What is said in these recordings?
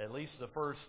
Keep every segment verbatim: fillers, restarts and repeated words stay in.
at least the first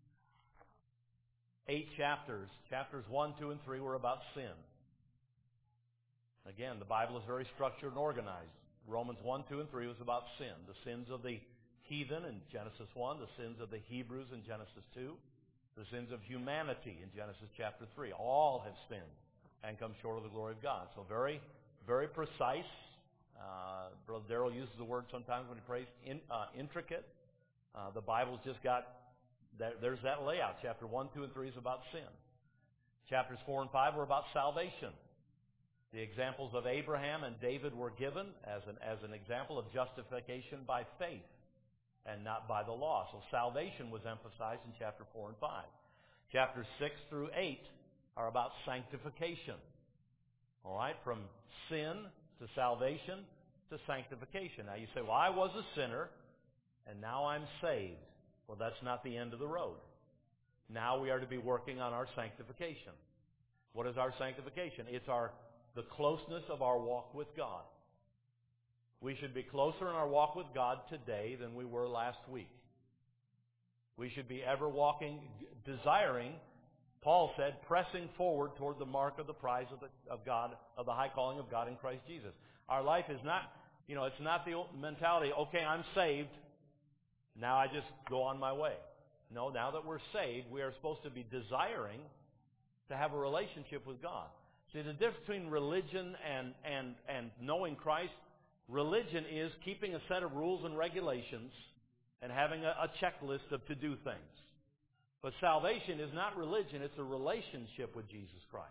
eight chapters, chapters one, two, and three, were about sin. Again, the Bible is very structured and organized. Romans one, two, and three was about sin. The sins of the heathen in Genesis one, the sins of the Hebrews in Genesis two, the sins of humanity in Genesis chapter three. All have sinned and come short of the glory of God. So very, very precise. Uh, Brother Darrell uses the word sometimes when he prays, in, uh, intricate. Uh, the Bible's just got, there, there's that layout. Chapter one, two, and three is about sin. Chapters four and five were about salvation. The examples of Abraham and David were given as an, as an example of justification by faith and not by the law. So salvation was emphasized in chapter four and five. Chapters six through eight are about sanctification. All right, from sin to salvation to sanctification. Now you say, well, I was a sinner and now I'm saved. Well, that's not the end of the road. Now we are to be working on our sanctification. What is our sanctification? It's our the closeness of our walk with God. We should be closer in our walk with God today than we were last week. We should be ever walking, desiring, Paul said, pressing forward toward the mark of the prize of, the, of God, of the high calling of God in Christ Jesus. Our life is not, you know, it's not the old mentality, okay, I'm saved, now I just go on my way. No, now that we're saved, we are supposed to be desiring to have a relationship with God. See, the difference between religion and, and, and knowing Christ, religion is keeping a set of rules and regulations and having a, a checklist of to-do things. But salvation is not religion, it's a relationship with Jesus Christ.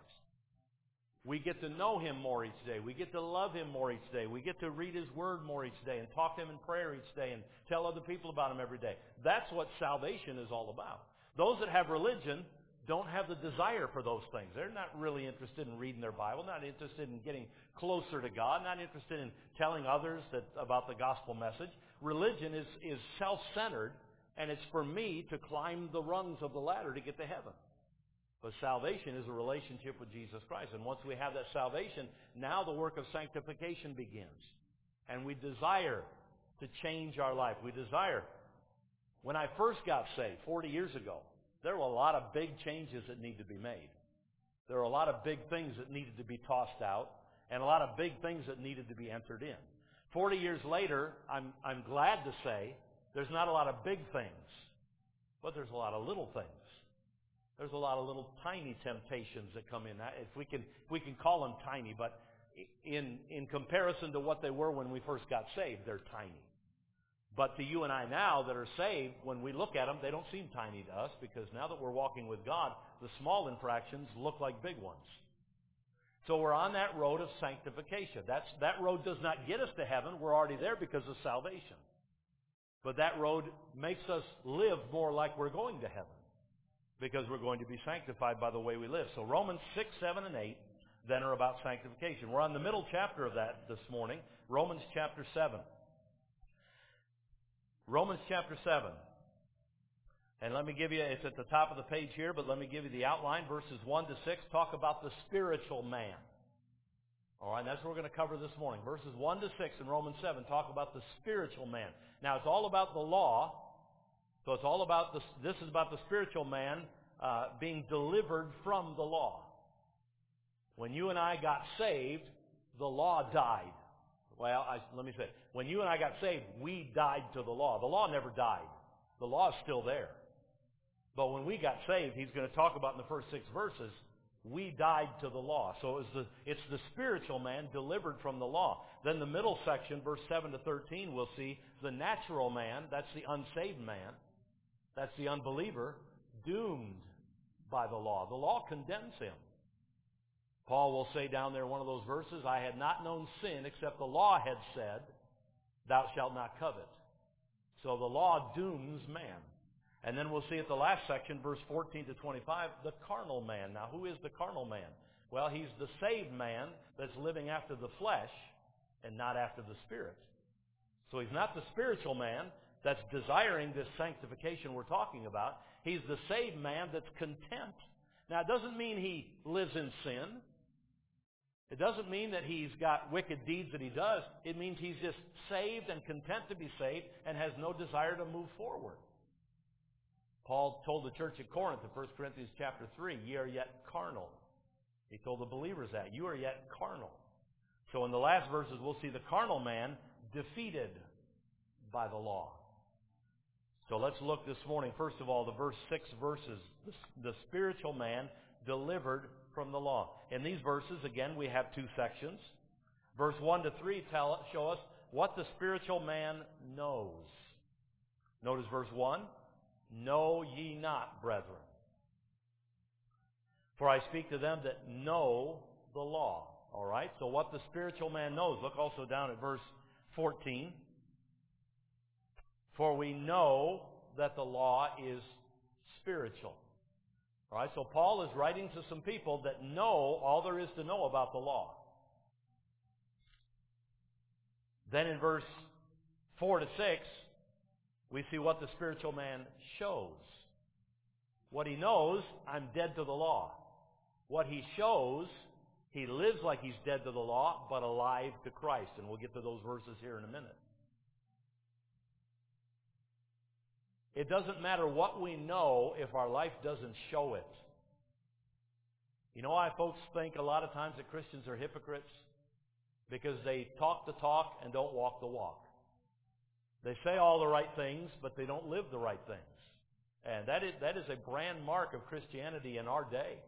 We get to know Him more each day. We get to love Him more each day. We get to read His Word more each day and talk to Him in prayer each day and tell other people about Him every day. That's what salvation is all about. Those that have religion don't have the desire for those things. They're not really interested in reading their Bible, not interested in getting closer to God, not interested in telling others that, about the gospel message. Religion is, is self-centered, and it's for me to climb the rungs of the ladder to get to heaven. But salvation is a relationship with Jesus Christ. And once we have that salvation, now the work of sanctification begins. And we desire to change our life. We desire. When I first got saved forty years ago, there were a lot of big changes that need to be made. There were a lot of big things that needed to be tossed out, and a lot of big things that needed to be entered in. Forty years later, I'm, I'm glad to say there's not a lot of big things, but there's a lot of little things. There's a lot of little tiny temptations that come in. If we can, if we can call them tiny, but in, in comparison to what they were when we first got saved, they're tiny. But to you and I now that are saved, when we look at them, they don't seem tiny to us, because now that we're walking with God, the small infractions look like big ones. So we're on that road of sanctification. That's, that road does not get us to heaven. We're already there because of salvation. But that road makes us live more like we're going to heaven, because we're going to be sanctified by the way we live. So Romans six, seven, and eight then are about sanctification. We're on the middle chapter of that this morning, Romans chapter seven. Romans chapter seven. And let me give you, it's at the top of the page here, but let me give you the outline. Verses one to six talk about the spiritual man. All right, that's what we're going to cover this morning. Verses one to six in Romans seven talk about the spiritual man. Now, it's all about the law. So it's all about, the, this is about the spiritual man uh, being delivered from the law. When you and I got saved, the law died. Well, I, let me say, when you and I got saved, we died to the law. The law never died. The law is still there. But when we got saved, he's going to talk about in the first six verses, we died to the law. So it's the, it's the spiritual man delivered from the law. Then the middle section, verse seven to thirteen, we'll see the natural man, that's the unsaved man, that's the unbeliever, doomed by the law. The law condemns him. Paul will say down there in one of those verses, I had not known sin except the law had said, thou shalt not covet. So the law dooms man. And then we'll see at the last section, verse fourteen to twenty-five, the carnal man. Now, who is the carnal man? Well, he's the saved man that's living after the flesh and not after the Spirit. So he's not the spiritual man that's desiring this sanctification we're talking about. He's the saved man that's content. Now, it doesn't mean he lives in sin. It doesn't mean that he's got wicked deeds that he does. It means he's just saved and content to be saved and has no desire to move forward. Paul told the church at Corinth in First Corinthians chapter three, ye are yet carnal. He told the believers that. You are yet carnal. So in the last verses, we'll see the carnal man defeated by the law. So let's look this morning, first of all, the verse six verses, the, the spiritual man delivered from the law. In these verses, again, we have two sections. Verse one to three tell, show us what the spiritual man knows. Notice verse one, know ye not, brethren. For I speak to them that know the law. All right, so what the spiritual man knows. Look also down at verse fourteen. For we know that the law is spiritual. All right, so Paul is writing to some people that know all there is to know about the law. Then in verse four to six, we see what the spiritual man shows. What he knows, I'm dead to the law. What he shows, he lives like he's dead to the law, but alive to Christ. And we'll get to those verses here in a minute. It doesn't matter what we know if our life doesn't show it. You know why folks think a lot of times that Christians are hypocrites? Because they talk the talk and don't walk the walk. They say all the right things, but they don't live the right things. And that is, that is a brand mark of Christianity in our day.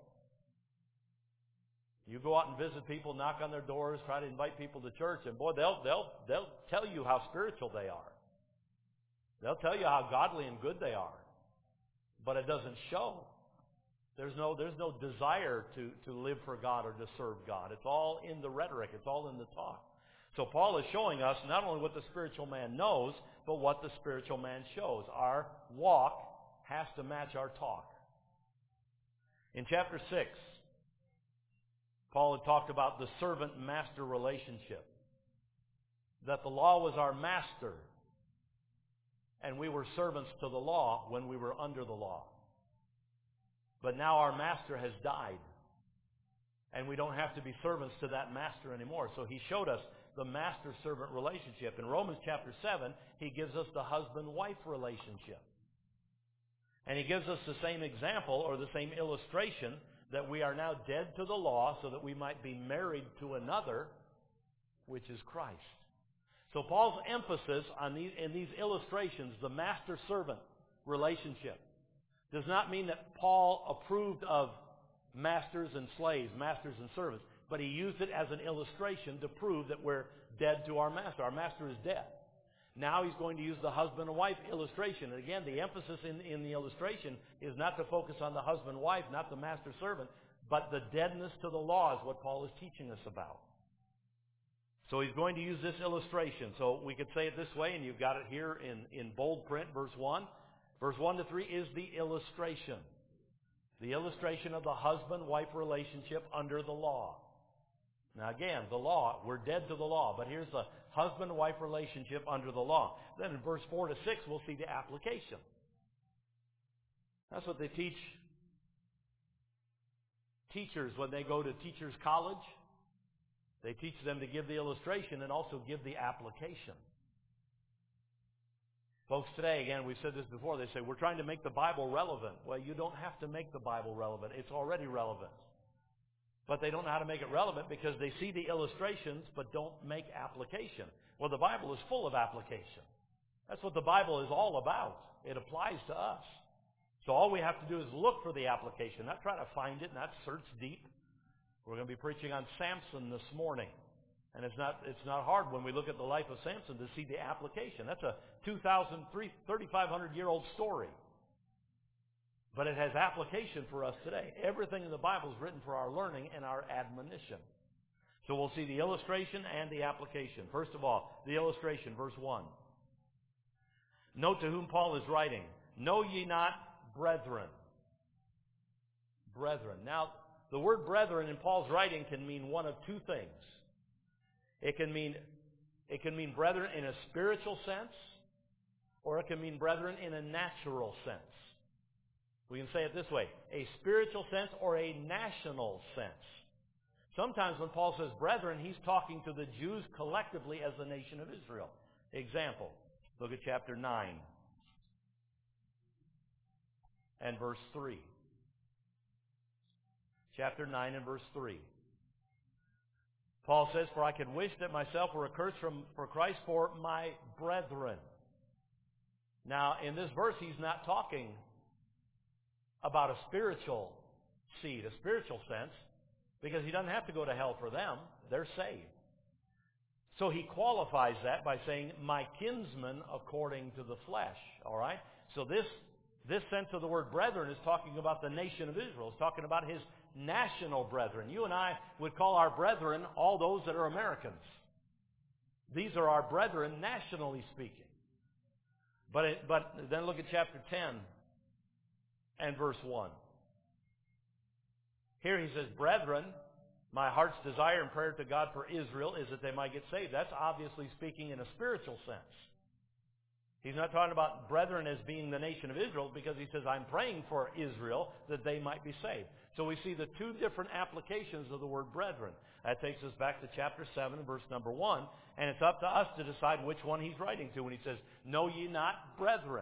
You go out and visit people, knock on their doors, try to invite people to church, and boy, they'll, they'll, they'll tell you how spiritual they are. They'll tell you how godly and good they are. But it doesn't show. There's no, there's no desire to, to live for God or to serve God. It's all in the rhetoric. It's all in the talk. So Paul is showing us not only what the spiritual man knows, but what the spiritual man shows. Our walk has to match our talk. In chapter six, Paul had talked about the servant-master relationship. That the law was our master, and we were servants to the law when we were under the law. But now our master has died, and we don't have to be servants to that master anymore. So he showed us the master-servant relationship. In Romans chapter seven, he gives us the husband-wife relationship. And he gives us the same example or the same illustration that we are now dead to the law so that we might be married to another, which is Christ. So Paul's emphasis on these, in these illustrations, the master-servant relationship, does not mean that Paul approved of masters and slaves, masters and servants, but he used it as an illustration to prove that we're dead to our master. Our master is dead. Now he's going to use the husband and wife illustration. And again, the emphasis in, in the illustration is not to focus on the husband-wife, not the master-servant, but the deadness to the law is what Paul is teaching us about. So he's going to use this illustration. So we could say it this way, and you've got it here in, in bold print, verse one. Verse one to three is the illustration. The illustration of the husband-wife relationship under the law. Now again, the law, we're dead to the law, but here's the husband-wife relationship under the law. Then in verse four to six, we'll see the application. That's what they teach teachers when they go to teachers' college. They teach them to give the illustration and also give the application. Folks, today, again, we've said this before, they say, we're trying to make the Bible relevant. Well, you don't have to make the Bible relevant. It's already relevant. But they don't know how to make it relevant because they see the illustrations but don't make application. Well, the Bible is full of application. That's what the Bible is all about. It applies to us. So all we have to do is look for the application, not try to find it, not search deep. We're going to be preaching on Samson this morning. And it's not, it's not hard when we look at the life of Samson to see the application. That's a two thousand, thirty-five hundred year old story. But it has application for us today. Everything in the Bible is written for our learning and our admonition. So we'll see the illustration and the application. First of all, the illustration, verse one. Note to whom Paul is writing. Know ye not, brethren. Brethren. Now, the word brethren in Paul's writing can mean one of two things. It can mean, it can mean brethren in a spiritual sense, or it can mean brethren in a natural sense. We can say it this way, a spiritual sense or a national sense. Sometimes when Paul says brethren, he's talking to the Jews collectively as the nation of Israel. Example, look at chapter nine. and verse three. Chapter nine and verse three. Paul says, "For I could wish that myself were accursed from, for Christ for my brethren." Now, in this verse, he's not talking about a spiritual seed, a spiritual sense, because he doesn't have to go to hell for them. They're saved. So he qualifies that by saying, "my kinsmen according to the flesh." All right? So this, this sense of the word brethren is talking about the nation of Israel. It's talking about his national brethren. You and I would call our brethren all those that are Americans. These are our brethren nationally speaking. But, it, but then look at chapter ten and verse one. Here he says, "Brethren, my heart's desire and prayer to God for Israel is that they might get saved." That's obviously speaking in a spiritual sense. He's not talking about brethren as being the nation of Israel, because he says, "I'm praying for Israel that they might be saved." So we see the two different applications of the word brethren. That takes us back to chapter seven, verse number one, and it's up to us to decide which one he's writing to when he says, "Know ye not, brethren."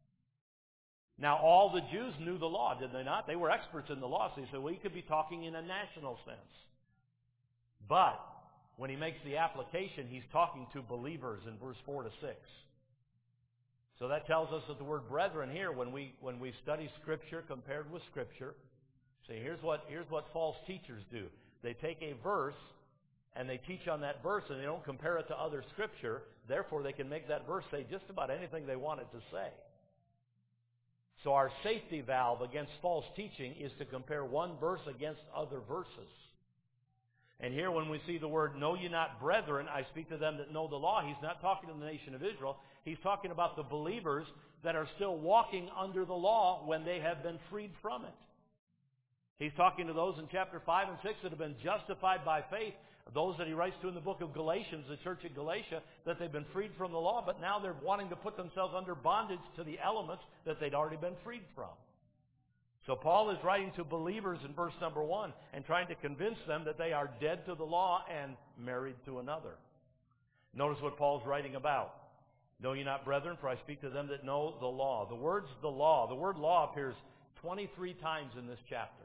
Now, all the Jews knew the law, did they not? They were experts in the law, so he said, well, he could be talking in a national sense. But when he makes the application, he's talking to believers in verse four to six. So that tells us that the word brethren here, when we when we study Scripture compared with Scripture, see, here's what here's what false teachers do. They take a verse and they teach on that verse, and they don't compare it to other Scripture. Therefore, they can make that verse say just about anything they want it to say. So our safety valve against false teaching is to compare one verse against other verses. And here when we see the word, "Know ye not, brethren, I speak to them that know the law," he's not talking to the nation of Israel. He's talking about the believers that are still walking under the law when they have been freed from it. He's talking to those in chapter five and six that have been justified by faith, those that he writes to in the book of Galatians, the church at Galatia, that they've been freed from the law, but now they're wanting to put themselves under bondage to the elements that they'd already been freed from. So Paul is writing to believers in verse number one and trying to convince them that they are dead to the law and married to another. Notice what Paul's writing about. "Know ye not, brethren, for I speak to them that know the law." The words "the law," the word law appears twenty-three times in this chapter.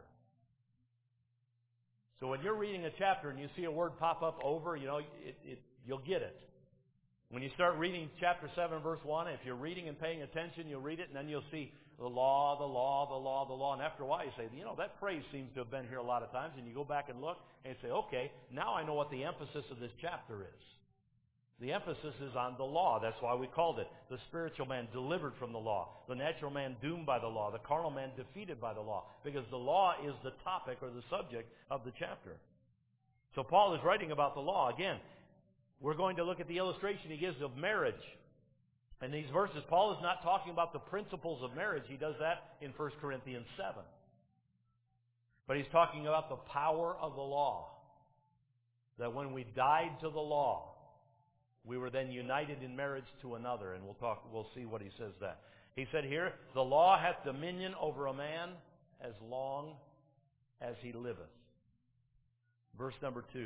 So when you're reading a chapter and you see a word pop up over, you know, it, it, you'll get it. When you start reading chapter seven, verse one, if you're reading and paying attention, you'll read it, and then you'll see the law, the law, the law, the law. And after a while, you say, you know, that phrase seems to have been here a lot of times. And you go back and look, and you say, okay, now I know what the emphasis of this chapter is. The emphasis is on the law. That's why we called it the spiritual man delivered from the law, the natural man doomed by the law, the carnal man defeated by the law, because the law is the topic or the subject of the chapter. So Paul is writing about the law. Again, we're going to look at the illustration he gives of marriage. In these verses, Paul is not talking about the principles of marriage. He does that in First Corinthians seven. But he's talking about the power of the law. That when we died to the law, we were then united in marriage to another, and we'll talk. We'll see what he says that. He said here, "The law hath dominion over a man as long as he liveth." Verse number two.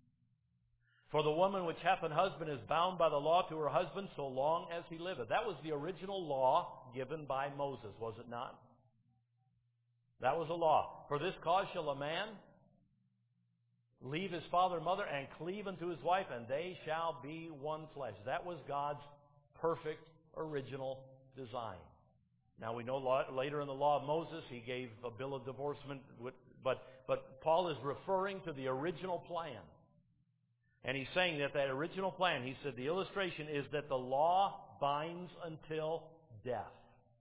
"For the woman which hath an husband is bound by the law to her husband so long as he liveth." That was the original law given by Moses, was it not? That was a law. "For this cause shall a man leave his father and mother, and cleave unto his wife, and they shall be one flesh." That was God's perfect original design. Now we know later in the law of Moses, he gave a bill of divorcement, but, but Paul is referring to the original plan. And he's saying that that original plan, he said the illustration is that the law binds until death.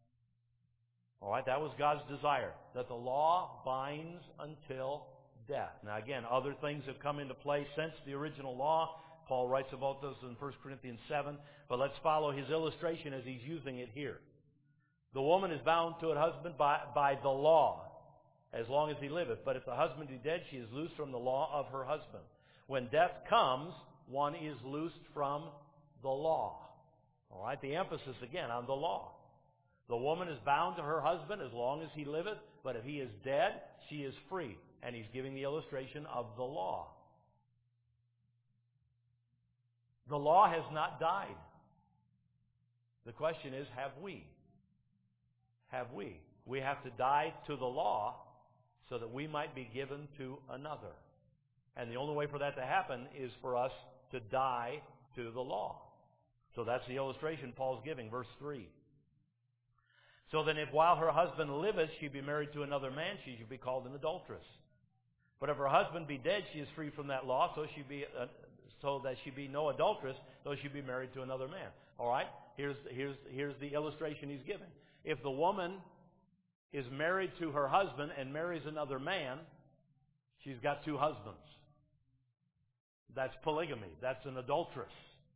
All right, that was God's desire, that the law binds until death. Now again, other things have come into play since the original law. Paul writes about this in First Corinthians seven, but let's follow his illustration as he's using it here. "The woman is bound to her husband by, by the law, as long as he liveth. But if the husband be dead, she is loosed from the law of her husband. When death comes, one is loosed from the law." All right, the emphasis again on the law. "The woman is bound to her husband as long as he liveth, but if he is dead, she is free." And he's giving the illustration of the law. The law has not died. The question is, have we? Have we? We have to die to the law so that we might be given to another. And the only way for that to happen is for us to die to the law. So that's the illustration Paul's giving, verse three. So then if while her husband liveth she be married to another man, she should be called an adulteress. But if her husband be dead, she is free from that law, so she be uh, so that she be no adulteress, though she be married to another man. All right? Here's here's here's the illustration he's giving. If the woman is married to her husband and marries another man, she's got two husbands. That's polygamy. That's an adulteress.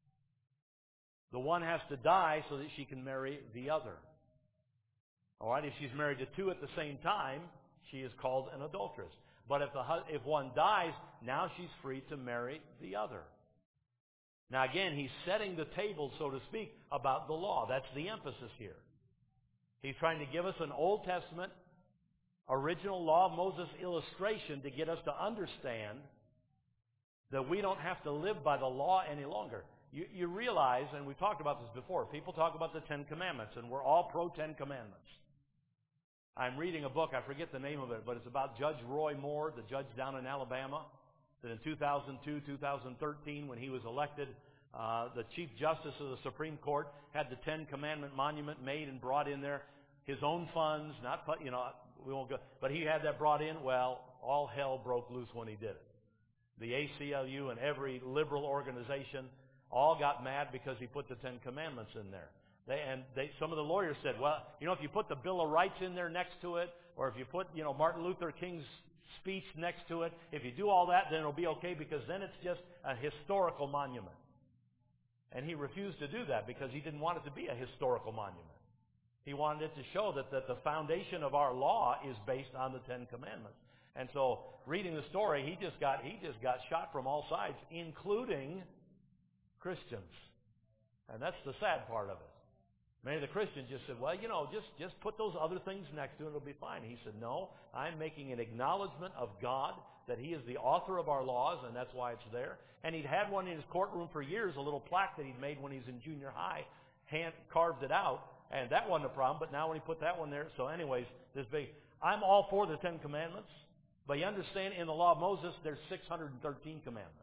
The one has to die so that she can marry the other. All right? If she's married to two at the same time, she is called an adulteress. But if the if one dies, now she's free to marry the other. Now again, he's setting the table, so to speak, about the law. That's the emphasis here. He's trying to give us an Old Testament, original law of Moses illustration to get us to understand that we don't have to live by the law any longer. You, you realize, and we've talked about this before, people talk about the Ten Commandments, and we're all pro-Ten Commandments. I'm reading a book, I forget the name of it, but it's about Judge Roy Moore, the judge down in Alabama, that in two thousand two, two thousand thirteen, when he was elected, uh, the Chief Justice of the Supreme Court had the Ten Commandment monument made and brought in there. His own funds, not, you know, we won't go, but he had that brought in. Well, all hell broke loose when he did it. The A C L U and every liberal organization all got mad because he put the Ten Commandments in there. They, and they, some of the lawyers said, well, you know, if you put the Bill of Rights in there next to it, or if you put, you know, Martin Luther King's speech next to it, if you do all that, then it'll be okay because then it's just a historical monument. And he refused to do that because he didn't want it to be a historical monument. He wanted it to show that, that the foundation of our law is based on the Ten Commandments. And so, reading the story, he just got he just got shot from all sides, including Christians. And that's the sad part of it. Many of the Christians just said, well, you know, just, just put those other things next to it, it'll be fine. He said, no, I'm making an acknowledgement of God, that He is the author of our laws, and that's why it's there. And he'd had one in his courtroom for years, a little plaque that he'd made when he was in junior high, hand carved it out, and that wasn't a problem, but now when he put that one there, so anyways, this big, I'm all for the Ten Commandments, but you understand, in the law of Moses, there's six hundred thirteen commandments.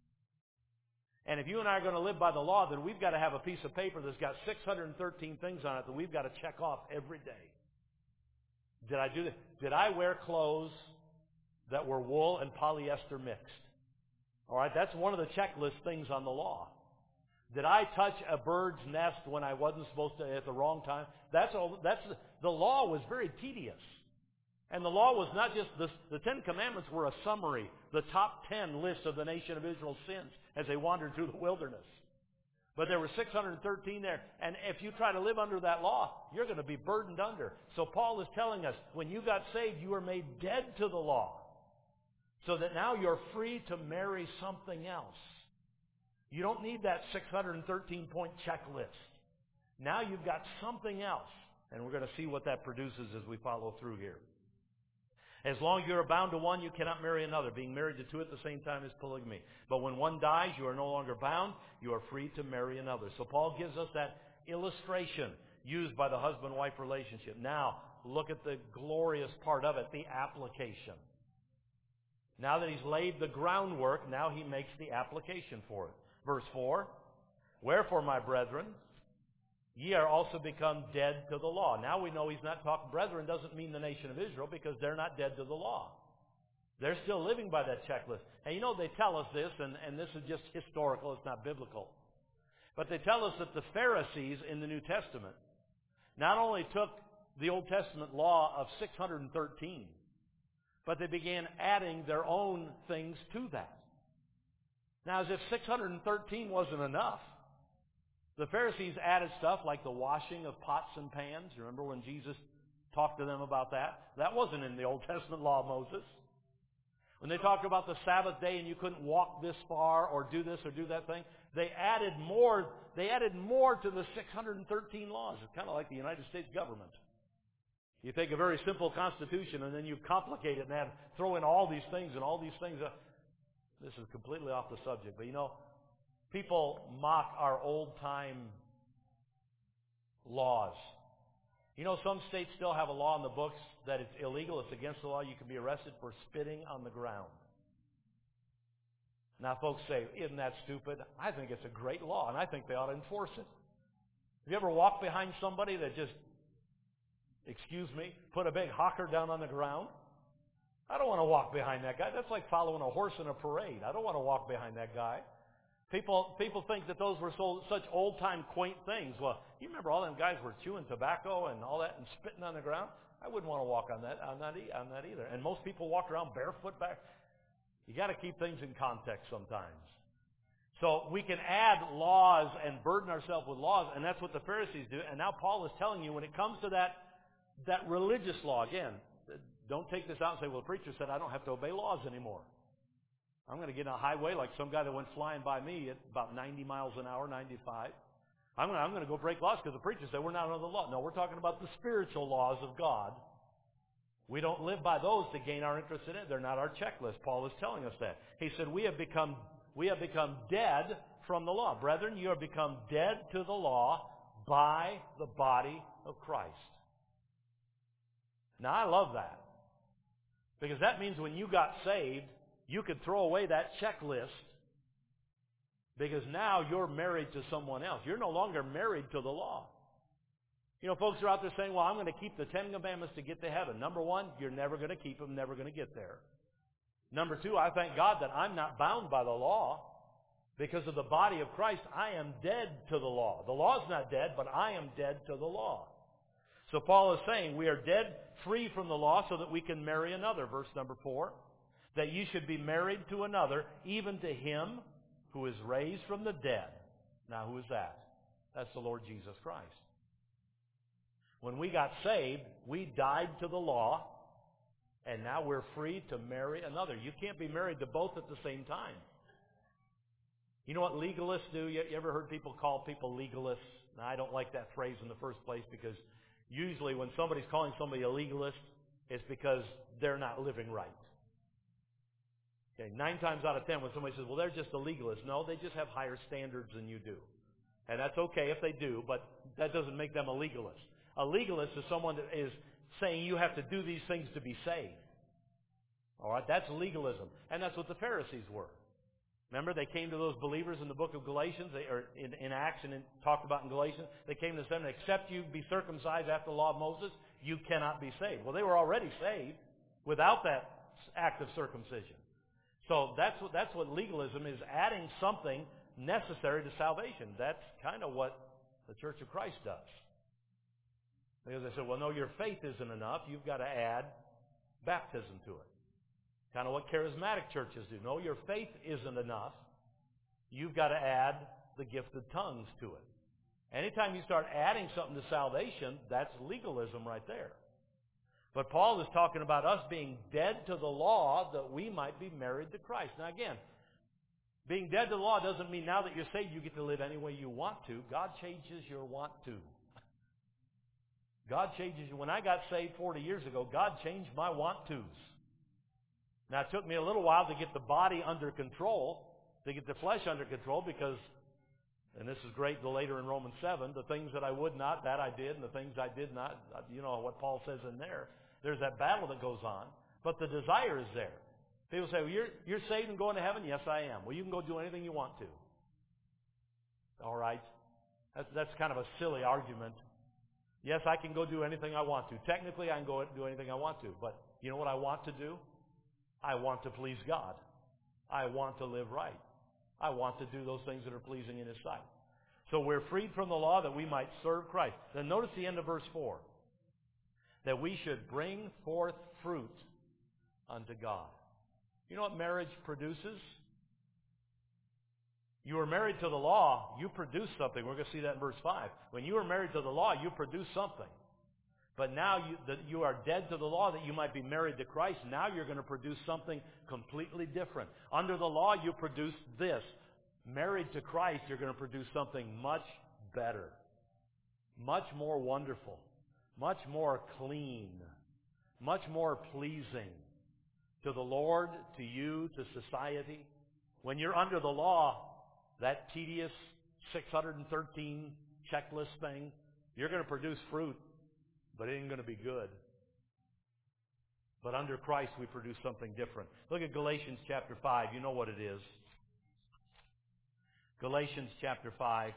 And if you and I are going to live by the law, then we've got to have a piece of paper that's got six hundred thirteen things on it that we've got to check off every day. Did I do that? Did I wear clothes that were wool and polyester mixed? All right, that's one of the checklist things on the law. Did I touch a bird's nest when I wasn't supposed to at the wrong time? That's all. That's the law was very tedious. And the law was not just, the, the Ten Commandments were a summary, the top ten list of the nation of Israel's sins as they wandered through the wilderness. But there were six hundred thirteen there, and if you try to live under that law, you're going to be burdened under. So Paul is telling us, when you got saved, you were made dead to the law, so that now you're free to marry something else. You don't need that six hundred thirteen point checklist. Now you've got something else, and we're going to see what that produces as we follow through here. As long as you are bound to one, you cannot marry another. Being married to two at the same time is polygamy. But when one dies, you are no longer bound. You are free to marry another. So Paul gives us that illustration used by the husband-wife relationship. Now, look at the glorious part of it, the application. Now that he's laid the groundwork, now he makes the application for it. Verse four, wherefore, my brethren, ye are also become dead to the law. Now we know he's not talking, brethren doesn't mean the nation of Israel, because they're not dead to the law. They're still living by that checklist. And you know, they tell us this, and, and this is just historical, it's not biblical. But they tell us that the Pharisees in the New Testament not only took the Old Testament law of six hundred thirteen, but they began adding their own things to that. Now, as if six hundred thirteen wasn't enough, the Pharisees added stuff like the washing of pots and pans. Remember when Jesus talked to them about that? That wasn't in the Old Testament law of Moses. When they talked about the Sabbath day and you couldn't walk this far or do this or do that thing, they added more, they added more to the six hundred thirteen laws. It's kind of like the United States government. You take a very simple constitution and then you complicate it and add, throw in all these things and all these things. This is completely off the subject, but you know, people mock our old-time laws. You know, some states still have a law in the books that it's illegal. It's against the law. You can be arrested for spitting on the ground. Now, folks say, isn't that stupid? I think it's a great law, and I think they ought to enforce it. Have you ever walked behind somebody that just, excuse me, put a big hawker down on the ground? I don't want to walk behind that guy. That's like following a horse in a parade. I don't want to walk behind that guy. People people think that those were so, such old-time quaint things. Well, you remember all them guys were chewing tobacco and all that and spitting on the ground? I wouldn't want to walk on that on that, e- on that either. And most people walk around barefoot back. You got to keep things in context sometimes. So we can add laws and burden ourselves with laws, and that's what the Pharisees do. And now Paul is telling you when it comes to that that religious law, again, don't take this out and say, well, the preacher said I don't have to obey laws anymore. I'm going to get on a highway like some guy that went flying by me at about ninety miles an hour, ninety-five. I'm going to, I'm going to go break laws because the preacher said we're not under the law. No, we're talking about the spiritual laws of God. We don't live by those to gain our interest in it. They're not our checklist. Paul is telling us that. He said we have become we have become dead from the law. Brethren, you have become dead to the law by the body of Christ. Now, I love that. Because that means when you got saved, you could throw away that checklist because now you're married to someone else. You're no longer married to the law. You know, folks are out there saying, well, I'm going to keep the Ten Commandments to get to heaven. Number one, you're never going to keep them, never going to get there. Number two, I thank God that I'm not bound by the law because of the body of Christ. I am dead to the law. The law is not dead, but I am dead to the law. So Paul is saying we are dead free from the law so that we can marry another. Verse number four. That you should be married to another, even to him who is raised from the dead. Now, who is that? That's the Lord Jesus Christ. When we got saved, we died to the law, and now we're free to marry another. You can't be married to both at the same time. You know what legalists do? You ever heard people call people legalists? Now, I don't like that phrase in the first place because usually when somebody's calling somebody a legalist, it's because they're not living right. Okay, nine times out of ten when somebody says, well, they're just a legalist. No, they just have higher standards than you do. And that's okay if they do, but that doesn't make them a legalist. A legalist is someone that is saying you have to do these things to be saved. All right, that's legalism. And that's what the Pharisees were. Remember, they came to those believers in the book of Galatians, they, or in, in Acts and in, talked about in Galatians. They came to them, except you be circumcised after the law of Moses, you cannot be saved. Well, they were already saved without that act of circumcision. So that's what, that's what legalism is, adding something necessary to salvation. That's kind of what the Church of Christ does. Because they said, well, no, your faith isn't enough. You've got to add baptism to it. Kind of what charismatic churches do. No, your faith isn't enough. You've got to add the gift of tongues to it. Anytime you start adding something to salvation, that's legalism right there. But Paul is talking about us being dead to the law that we might be married to Christ. Now again, being dead to the law doesn't mean now that you're saved you get to live any way you want to. God changes your want to. God changes you. When I got saved forty years ago, God changed my want tos. Now it took me a little while to get the body under control, to get the flesh under control because, and this is great later in Romans seven, the things that I would not, that I did, and the things I did not, you know what Paul says in there. There's that battle that goes on, but the desire is there. People say, well, you're, you're saved and going to heaven? Yes, I am. Well, you can go do anything you want to. All right. That's, that's kind of a silly argument. Yes, I can go do anything I want to. Technically, I can go do anything I want to. But you know what I want to do? I want to please God. I want to live right. I want to do those things that are pleasing in His sight. So we're freed from the law that we might serve Christ. Then notice the end of verse four. That we should bring forth fruit unto God. You know what marriage produces? You were married to the law, you produce something. We're going to see that in verse five. When you were married to the law, you produce something. But now you, that you are dead to the law that you might be married to Christ. Now you're going to produce something completely different. Under the law, you produce this. Married to Christ, you're going to produce something much better, much more wonderful, much more clean, much more pleasing to the Lord, to you, to society. When you're under the law, that tedious six hundred thirteen checklist thing, you're going to produce fruit but it ain't going to be good. But under Christ, we produce something different. Look at Galatians chapter five. You know what it is. Galatians chapter five.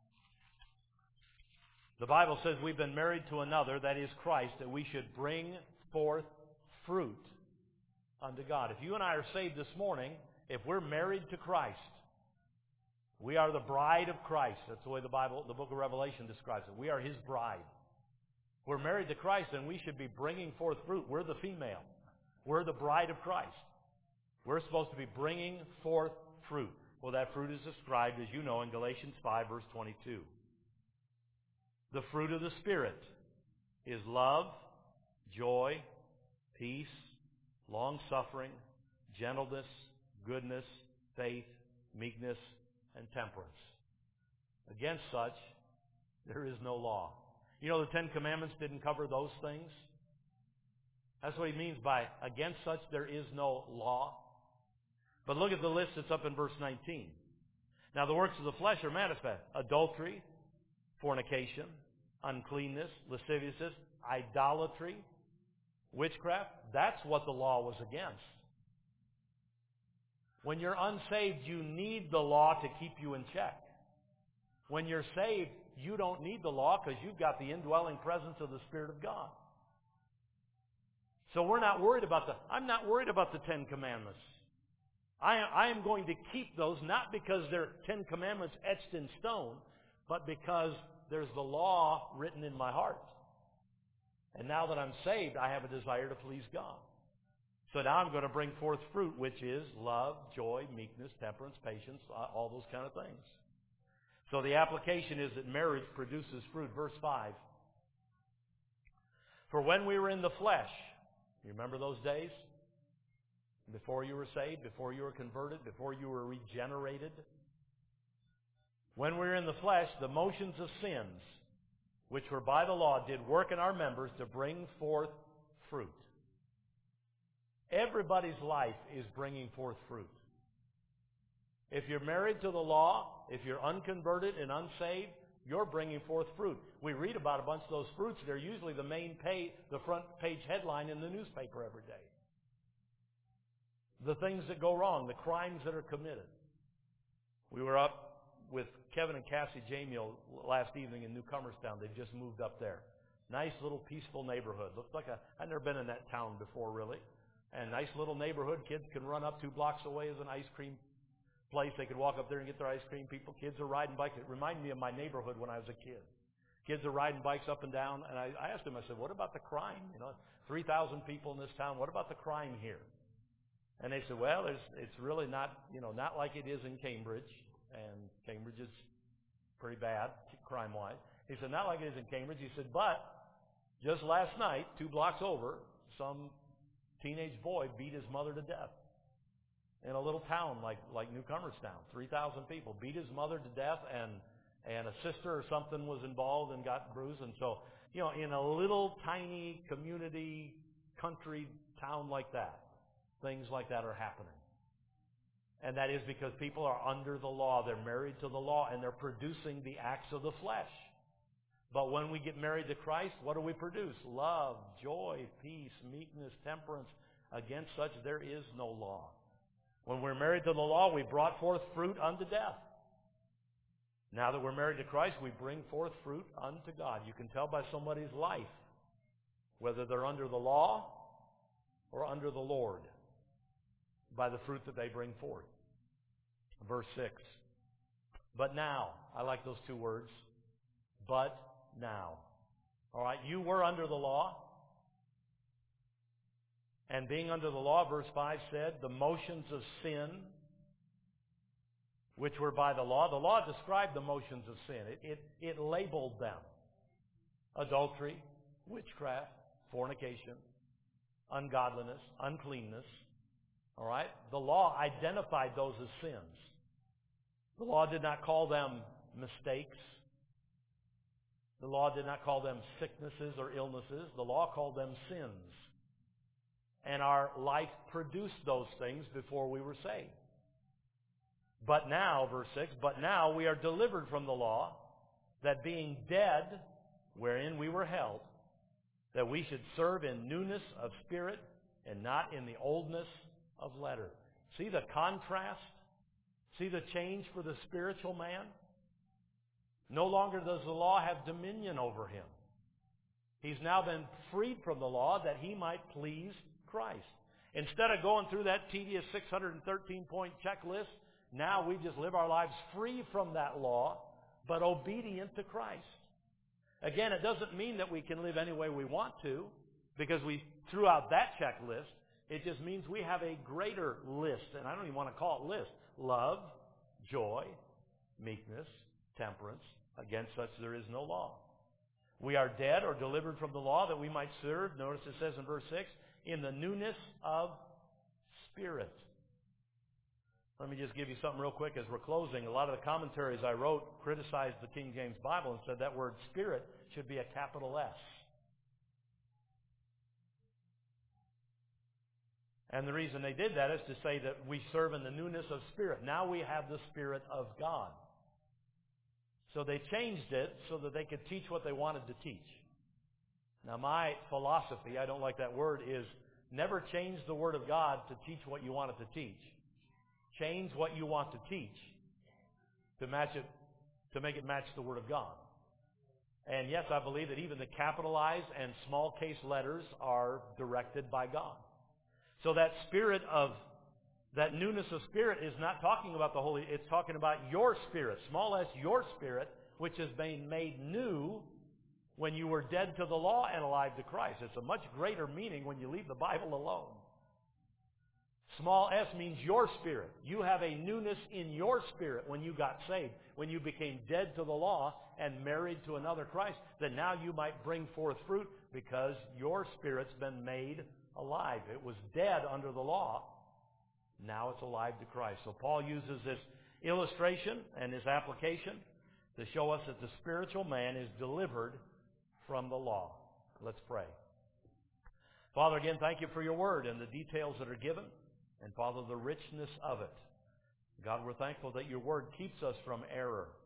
The Bible says we've been married to another, that is Christ, that we should bring forth fruit unto God. If you and I are saved this morning, if we're married to Christ, we are the bride of Christ. That's the way the Bible, the book of Revelation describes it. We are His bride. We're married to Christ, and we should be bringing forth fruit. We're the female. We're the bride of Christ. We're supposed to be bringing forth fruit. Well, that fruit is described, as you know, in Galatians five, verse twenty-two. The fruit of the Spirit is love, joy, peace, long-suffering, gentleness, goodness, faith, meekness, and temperance. Against such, there is no law. You know, the Ten Commandments didn't cover those things. That's what he means by, against such there is no law. But look at the list that's up in verse nineteen. Now the works of the flesh are manifest. Adultery, fornication, uncleanness, lasciviousness, idolatry, witchcraft. That's what the law was against. When you're unsaved, you need the law to keep you in check. When you're saved, you don't need the law because you've got the indwelling presence of the Spirit of God. So we're not worried about the, I'm not worried about the Ten Commandments. I, I am going to keep those not because they're Ten Commandments etched in stone, but because there's the law written in my heart. And now that I'm saved, I have a desire to please God. So now I'm going to bring forth fruit, which is love, joy, meekness, temperance, patience, all those kind of things. So the application is that marriage produces fruit. Verse five. For when we were in the flesh, you remember those days? Before you were saved, before you were converted, before you were regenerated. When we were in the flesh, the motions of sins, which were by the law, did work in our members to bring forth fruit. Everybody's life is bringing forth fruit. If you're married to the law, if you're unconverted and unsaved, you're bringing forth fruit. We read about a bunch of those fruits. They're usually the main page, the front page headline in the newspaper every day. The things that go wrong, the crimes that are committed. We were up with Kevin and Cassie Jamiel last evening in New Comerstown. They've just moved up there. Nice little peaceful neighborhood. Looks like a, I've never been in that town before, really. And nice little neighborhood. Kids can run up two blocks away as an ice cream place. They could walk up there and get their ice cream. People, kids are riding bikes. It reminded me of my neighborhood when I was a kid. Kids are riding bikes up and down. And I, I asked them, I said, what about the crime? You know, three thousand people in this town. What about the crime here? And they said, well, it's, it's really not, you know, not like it is in Cambridge. And Cambridge is pretty bad crime-wise. He said, not like it is in Cambridge. He said, but just last night, two blocks over, some teenage boy beat his mother to death in a little town like, like New Comerstown. three thousand people. Beat his mother to death, and, and a sister or something was involved and got bruised. And so, you know, in a little tiny community, country town like that, things like that are happening. And that is because people are under the law. They're married to the law, and they're producing the acts of the flesh. But when we get married to Christ, what do we produce? Love, joy, peace, meekness, temperance. Against such there is no law. When we're married to the law, we brought forth fruit unto death. Now that we're married to Christ, we bring forth fruit unto God. You can tell by somebody's life whether they're under the law or under the Lord by the fruit that they bring forth. Verse six. But now, I like those two words. But now. All right, you were under the law. And being under the law, verse five said, the motions of sin, which were by the law. The law described the motions of sin. It, it, it labeled them. Adultery, witchcraft, fornication, ungodliness, uncleanness. All right? The law identified those as sins. The law did not call them mistakes. The law did not call them sicknesses or illnesses. The law called them sins. And our life produced those things before we were saved. But now, verse six, but now we are delivered from the law, that being dead, wherein we were held, that we should serve in newness of spirit and not in the oldness of letter. See the contrast? See the change for the spiritual man? No longer does the law have dominion over him. He's now been freed from the law that he might please Christ. Instead of going through that tedious six hundred thirteen point checklist, now we just live our lives free from that law, but obedient to Christ. Again, it doesn't mean that we can live any way we want to, because we threw out that checklist. It just means we have a greater list, and I don't even want to call it list. Love, joy, meekness, temperance. Against such there is no law. We are dead or delivered from the law that we might serve, notice it says in verse six, in the newness of spirit. Let me just give you something real quick as we're closing. A lot of the commentaries I wrote criticized the King James Bible and said that word spirit should be a capital S. And the reason they did that is to say that we serve in the newness of spirit. Now we have the Spirit of God. So they changed it so that they could teach what they wanted to teach. Now my philosophy, I don't like that word, is never change the Word of God to teach what you want it to teach. Change what you want to teach to match it, to make it match the Word of God. And yes, I believe that even the capitalized and small case letters are directed by God. So that spirit of, that newness of spirit is not talking about the Holy, it's talking about your spirit, small s, your spirit, which has been made new when you were dead to the law and alive to Christ. It's a much greater meaning when you leave the Bible alone. Small s means your spirit. You have a newness in your spirit when you got saved, when you became dead to the law and married to another Christ, that now you might bring forth fruit because your spirit's been made alive. It was dead under the law. Now it's alive to Christ. So Paul uses this illustration and this application to show us that the spiritual man is delivered from the law. Let's pray. Father, again, thank you for your word and the details that are given, and Father, the richness of it. God, we're thankful that your word keeps us from error.